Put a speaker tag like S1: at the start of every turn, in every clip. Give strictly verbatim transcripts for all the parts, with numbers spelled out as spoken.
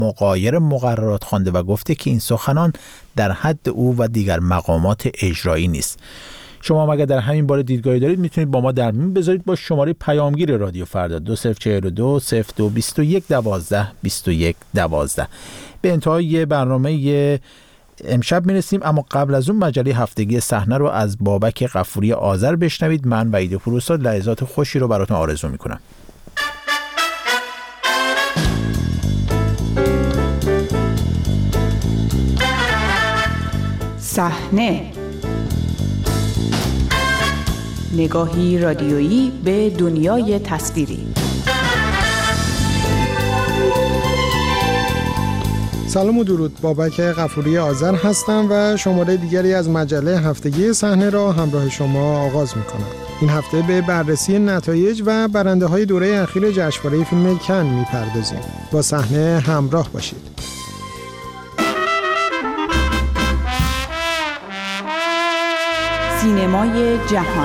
S1: مغایر مقررات خوانده و گفته که این سخنان در حد او و دیگر مقامات اجرایی نیست. شما مگر در همین باره دیدگاهی دارید میتونید با ما در میون بذارید با شماره پیامگیر رادیو فردا دو صفر چهار دو صفر دو بیست و یک دوازده بیست و یک دوازده. به انتهای برنامه امشب میرسیم، اما قبل از اون مجله هفتگی صحنه رو از بابک غفوری آذر بشنوید. من وحید پوروسا لحظات خوشی رو براتون آرزو میکنم.
S2: صحنه، نگاهی رادیویی به دنیای تصویری.
S3: سلام و درود، بابک غفوری آذر هستم و شماره دیگری از مجله هفتگی صحنه را همراه شما آغاز می‌کنم. این هفته به بررسی نتایج و برنده‌های دوره اخیر جشنواره فیلم کن می‌پردازیم. با صحنه همراه باشید.
S2: سینمای جهان.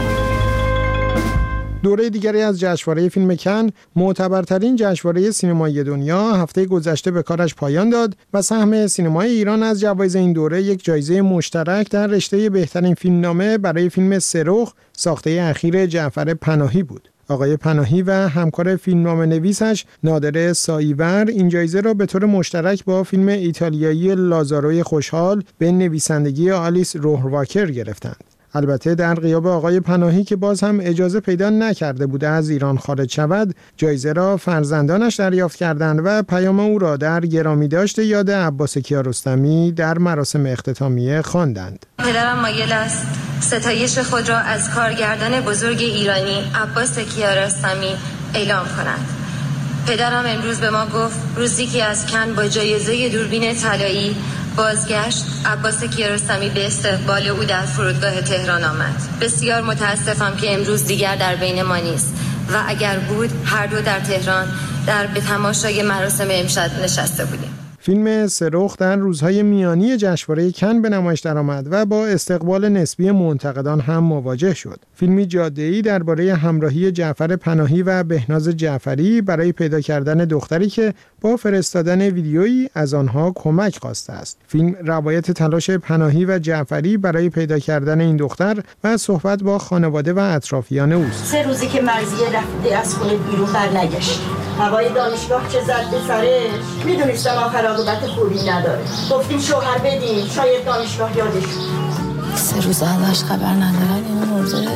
S3: دوره دیگری از جشنواره فیلم کن، معتبرترین جشنواره سینمایی دنیا، هفته گذشته به کارش پایان داد و سهم سینمای ایران از جوایز این دوره یک جایزه مشترک در رشته بهترین فیلمنامه برای فیلم سرخ ساخته اخیر جعفر پناهی بود. آقای پناهی و همکار فیلمنامه نویسش نادر ساییور این جایزه را به طور مشترک با فیلم ایتالیایی لازاروی خوشحال به نویسندگی آلیس روهرواکر گرفتند. البته در غیاب آقای پناهی که باز هم اجازه پیدا نکرده بود از ایران خارج شود، جایزه را فرزندانش دریافت کردند و پیام او را در گرامیداشت یاد عباس کیارستمی در مراسم اختتامیه خواندند.
S4: پدرم مایل است ستایش خود را از کارگردان بزرگ ایرانی عباس کیارستمی اعلام کند. پدرم امروز به ما گفت روزی که از کن با جایزه دوربین طلایی بازگشت، عباس کیارستمی به استقبال او در فرودگاه تهران آمد. بسیار متاسفم که امروز دیگر در بین ما نیست و اگر بود هر دو در تهران در به تماشای مراسم امشب نشسته بودیم.
S3: فیلم سرخ در روزهای میانی جشنواره کن به نمایش درآمد و با استقبال نسبی منتقدان هم مواجه شد. فیلمی جاده‌ای درباره همراهی جعفر پناهی و بهناز جعفری برای پیدا کردن دختری که با فرستادن ویدیویی از آنها کمک خواسته است. فیلم روایت تلاش پناهی و جعفری برای پیدا کردن این دختر و صحبت با خانواده و اطرافیان اوست.
S5: سه روزی که مرضیه رفته از خونه بیرون برنگشت. هوای دانشگاه چه زد به سرش، میدونستم آخر عاقبت خوبی نداره. گفتیم شوهر بدیم، شاید دانشگاه یادش
S6: سه روز ازش خبر ندارن. اینو مرده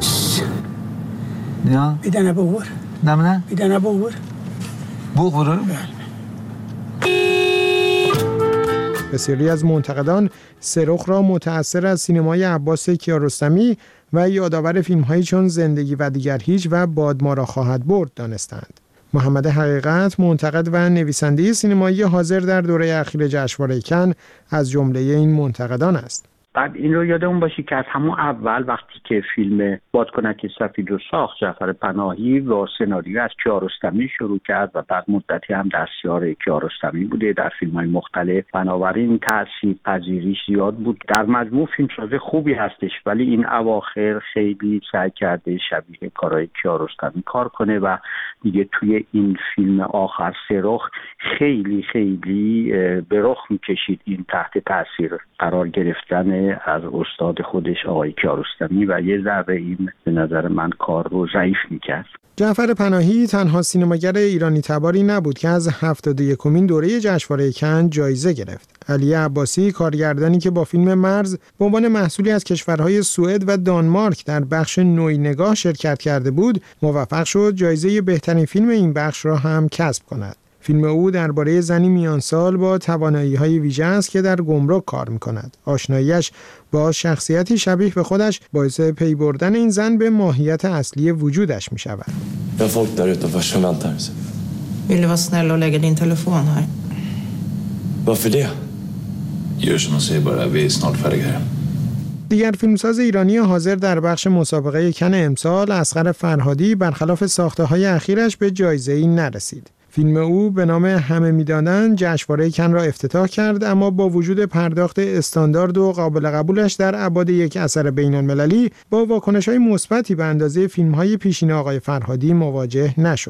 S7: نه
S6: بیدنه بور
S7: نه نه
S6: بیدنه بور
S7: بور
S3: بسیاری از منتقدان سرخ را متأثر از سینمای عباس کیارستمی و یادآور فیلم‌هایی چون زندگی و دیگر هیچ و باد ما را خواهد برد دانستند. محمد حقیقت، منتقد و نویسنده سینمایی حاضر در دوره اخیر جشنواره کن، از جمله این منتقدان است.
S8: بعد این رو یادمون باشه که از همون اول وقتی که فیلم بادکنک سفید رو ساخت، جعفر پناهی و سناریو از کیارستمی شروع کرد و بعد مدتی هم دستیار کیارستمی بوده در فیلم‌های مختلف. بنابراین تأثیر پذیریش زیاد بود. در مجموع فیلمساز خوبی هستش، ولی این اواخر خیلی سعی کرده شبیه کارهای کیارستمی کار کنه و دیگه توی این فیلم آخر سرخ خیلی خیلی به رخ می‌کشید این تحت تأثیر قرار گرفتن از استاد خودش آقای کیارستمی و یه ذره این به نظر من کار رو ضعیف میکرد.
S3: جعفر پناهی تنها سینماگر ایرانی تباری نبود که از هفتاد و یکمین دوره جشنواره کن جایزه گرفت. علی عباسی، کارگردانی که با فیلم مرز به عنوان محصولی از کشورهای سوئد و دانمارک در بخش نوعی نگاه شرکت کرده بود، موفق شد جایزه بهترین فیلم این بخش را هم کسب کند. فیلم او درباره زنی میانسال با توانایی‌های ویژه است که در گمرک کار می‌کند. آشناییش با شخصیتی شبیه به خودش باعث پی بردن این زن به ماهیت اصلی وجودش می‌شود.
S9: Jag folk där utanför som väntar.
S6: Vill du vara snäll och lägga din telefon här?
S9: Varför det?
S10: Gör som de säger bara, vi är snart färdiga här.
S3: دیگر فیلمساز ایرانی حاضر در بخش مسابقه کن امسال، اصغر فرهادی، برخلاف ساخته‌های اخیرش به جایزه‌ای نرسید. فیلم او به نام همه می‌دانند جشنواره کن را افتتاح کرد، اما با وجود پرداخت استاندارد و قابل قبولش در ابعاد یک اثر بین‌المللی با واکنش‌های مثبتی به اندازه فیلم‌های پیشین آقای فرهادی مواجه نشد.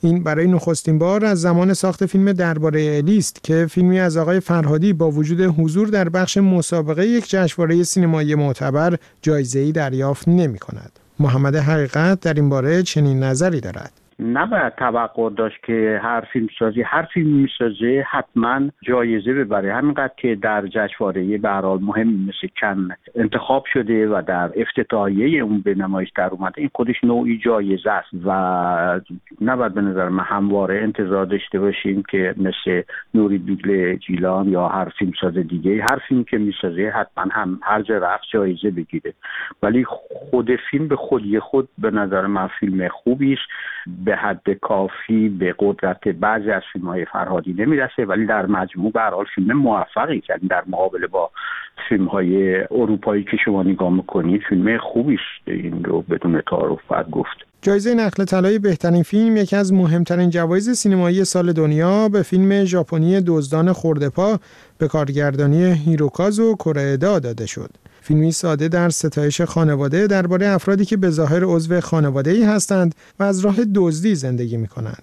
S3: این برای نخستین بار از زمان ساخت فیلم درباره الی است که فیلمی از آقای فرهادی با وجود حضور در بخش مسابقه یک جشنواره سینمایی معتبر جایزه‌ای دریافت نمی‌کند. محمد حقیقت در این باره چنین نظری دارد.
S8: نباید توقع داشت که هر فیلمسازی هر فیلم میسازه حتما جایزه ببره. همینقدر که در جشنواره به هر حال مهم مثل کن انتخاب شده و در افتتاحیه اون به نمایش در اومده، این خودش نوعی جایزه است و نباید به نظر من همواره انتظار داشته باشیم که مثل نوری بیگل جیلان یا هر فیلمساز دیگه هر فیلم که میسازه حتما هم هر جا رفت جایزه بگیره. ولی خود فیلم به خودی خود به نظر من فیلم خوبی است، به حد کافی به قدرت بعضی از فیلم‌های فرهادی نمیرسه، ولی در مجموع به هر حال فیلم موفقی است. در مقابله با فیلم‌های اروپایی که شما نگاه می‌کنید فیلم خوبی است، این رو بدون تعارف باید گفت.
S3: جایزه نخل طلای بهترین فیلم، یکی از مهمترین جوایز سینمایی سال دنیا، به فیلم ژاپنی دزدان خرده‌پا به کارگردانی هیروکازو کوئیدا داده شد. فیلمی ساده در ستایش خانواده درباره افرادی که به ظاهر عضو خانواده‌ای هستند و از راه دزدی زندگی می‌کنند.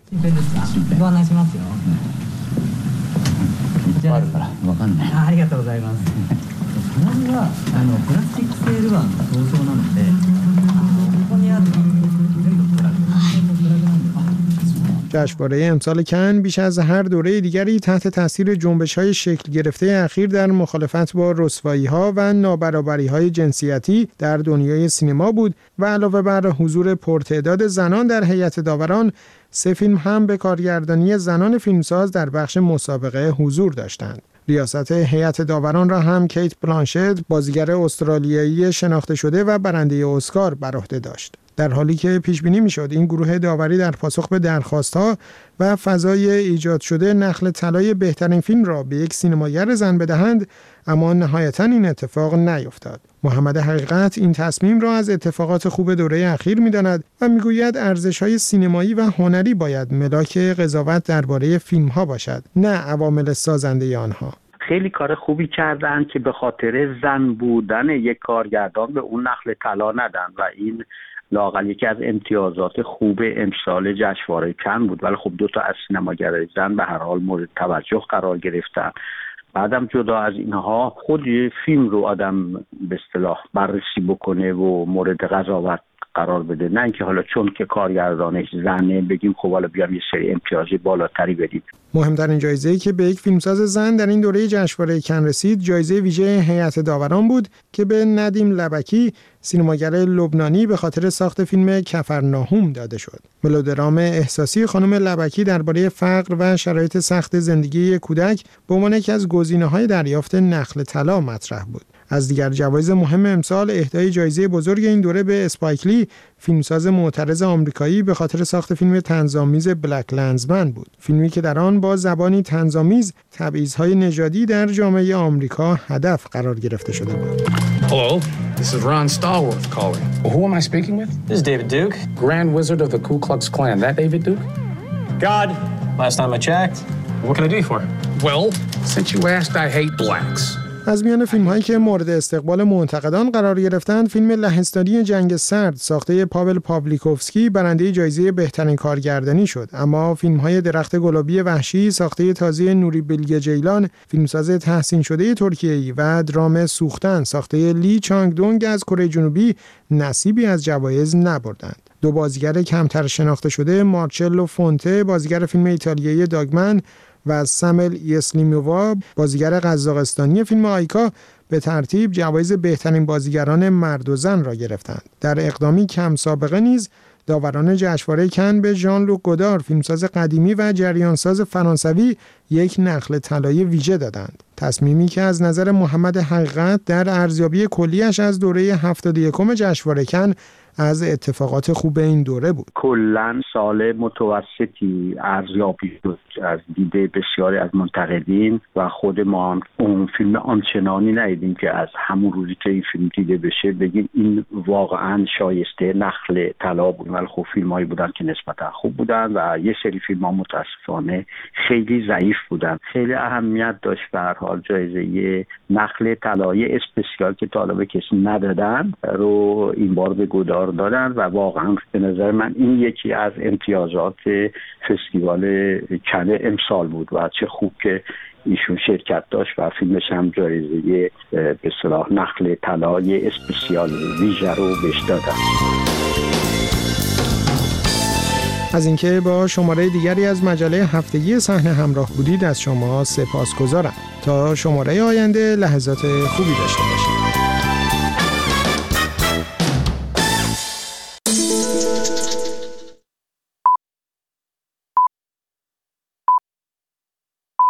S3: جشنواره امسال کن بیش از هر دوره دیگری تحت تاثیر جنبش‌های شکل گرفته اخیر در مخالفت با رسوایی‌ها و نابرابری‌های جنسیتی در دنیای سینما بود و علاوه بر حضور پرتعداد زنان در هیئت داوران، سه فیلم هم به کارگردانی زنان فیلمساز در بخش مسابقه حضور داشتند. ریاست هیئت داوران را هم کیت بلانشت، بازیگر استرالیایی شناخته شده و برنده اسکار، بر عهده داشت. در حالی که پیش بینی میشد این گروه داوری در پاسخ به درخواست‌ها و فضای ایجاد شده نخل طلای بهترین فیلم را به یک سینماگر زن بدهند، اما نهایتاً این اتفاق نیفتاد. محمد حقیقت این تصمیم را از اتفاقات خوب دوره اخیر می‌داند و می‌گوید ارزش‌های سینمایی و هنری باید ملاک قضاوت درباره فیلم‌ها باشد، نه عوامل سازنده آنها.
S8: خیلی کار خوبی کردن که به خاطر زن بودن یک کارگردان به اون نخل طلا ندن و این لااقل یکی از امتیازات خوب امسال جشنواره کن بود. ولی خب دو تا از سینماگرای زن به هر حال مورد توجه قرار گرفتن. بعدم جدا از اینها خود فیلم رو آدم به اصطلاح بررسی بکنه و مورد قضاوت قرار بده، نه اینکه حالا چون که کارگردانش زنه بگیم خب حالا بیام یه سری امتیازی بالاتری بدیم.
S3: مهمترین جایزه‌ای که به یک فیلمساز زن در این دوره جشنواره کن رسید، جایزه ویژه هیئت داوران بود که به ندیم لبکی، سینماگر لبنانی، به خاطر ساخت فیلم کفرناهوم داده شد. ملودرام احساسی خانم لبکی درباره فقر و شرایط سخت زندگی کودک به عنوان یکی از گزینه‌های دریافت نخل طلا مطرح بود. از دیگر جوایز مهم امسال، اهدای جایزه بزرگ این دوره به اسپایک لی، فیلمساز معترض آمریکایی، به خاطر ساخت فیلم طنزآمیز بلک لنزمن بود. فیلمی که در آن با زبانی طنزآمیز تبعیض‌های نژادی در جامعه آمریکا هدف قرار گرفته شده بود.
S11: Hello, this is Ron Stallworth calling. Well, who am I speaking with?
S12: This is David Duke,
S11: Grand Wizard of the Ku Klux Klan. That David Duke?
S12: God, last time I checked. What can I do for you?
S11: Well, since you asked, I hate blacks.
S3: از میان فیلم‌هایی که مورد استقبال منتقدان قرار گرفتند، فیلم لهستانی جنگ سرد ساخته پاول پاولیکوفسکی برنده جایزه بهترین کارگردانی شد، اما فیلم‌های درخت گلابی وحشی ساخته تازه نوری بیلگه جیلان، فیلمساز تحسین شده ترکیه‌ای، و درام سوختن ساخته لی چانگ دونگ از کره جنوبی نصیبی از جوایز نبردند. دو بازیگر کمتر شناخته شده، مارچلو فونته، بازیگر فیلم ایتالیایی داگمن، و سامل یسلیمووا، بازیگر قزاقستانی فیلم آیکا، به ترتیب جوایز بهترین بازیگران مرد و زن را گرفتند. در اقدامی کم سابقه نیز داوران جشنواره کن به ژان لوک گودار، فیلمساز قدیمی و جریانساز فرانسوی، یک نخل طلای ویژه دادند. تصمیمی که از نظر محمد حقیقت در ارزیابی کلیش از دوره هفتاد و یکم جشنواره کن از اتفاقات خوب این دوره بود.
S8: کلاً سال متوسطی ارزیابی شد از دیده بسیاری از منتقدین و خود ما هم اون فیلم آنچنانی ندیدیم که از همون روزی که این فیلم دیده بشه بگیم این واقعاً شایسته نخل طلا بود. ولی خب فیلمایی بودن که نسبتاً خوب بودن و یه سری فیلم‌ها متاسفانه خیلی ضعیف بودن. خیلی اهمیت داشت به هر حال جایزه نخل طلای اسپسیال که طالب کسی ندادن رو این بار به گودار قرار دادن و واقعا به نظر من این یکی از امتیازات فستیوال کن امسال بود و چه خوب که ایشون شرکت داشت و فیلمش هم جایزه به اصطلاح نخل طلای اسپسیال ویژه رو بهش دادن.
S3: از اینکه با شماره دیگری از مجله هفتگی صحنه همراه بودید از شما سپاسگزارم. تا شماره آینده لحظات خوبی داشته باشید.